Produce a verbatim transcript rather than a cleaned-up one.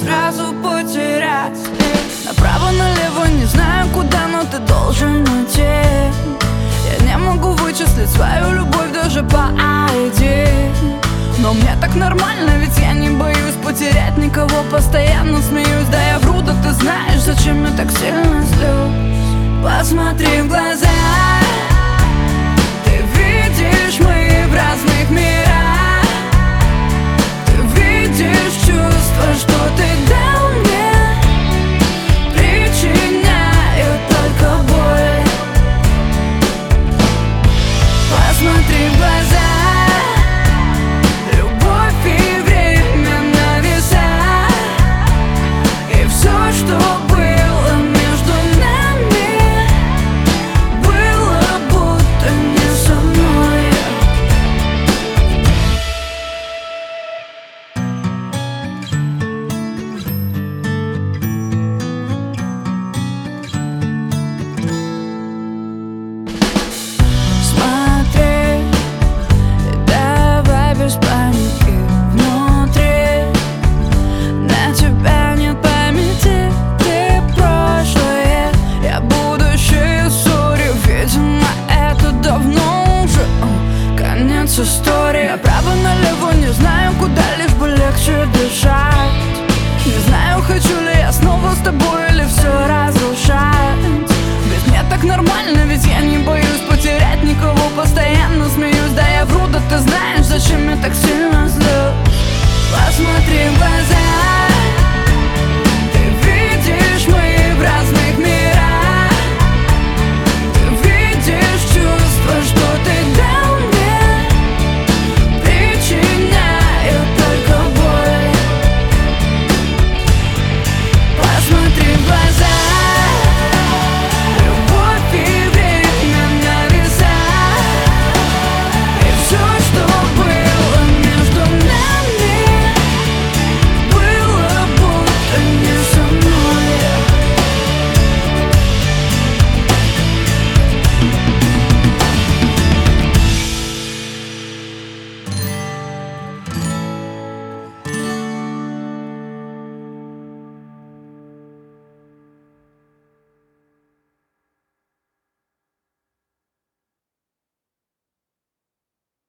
сразу потерять. Направо-налево не знаю куда, но ты должен идти. Я не могу вычислить свою любовь даже по ай ди. Но мне так нормально, ведь я не боюсь потерять никого. Постоянно смеюсь, да я вру, да ты знаешь, зачем я так сильно злюсь. Посмотри в глаза, ты видишь, мы в разных мирах. Ты видишь чувства, что ты дал мне, причиняют только боль. Посмотри в глаза, история. Направо-налево не знаю куда, лишь бы легче дышать. Не знаю, хочу ли я снова с тобой или все разрушать. Ведь мне так нормально, ведь я не боюсь потерять никого. Постоянно смеюсь,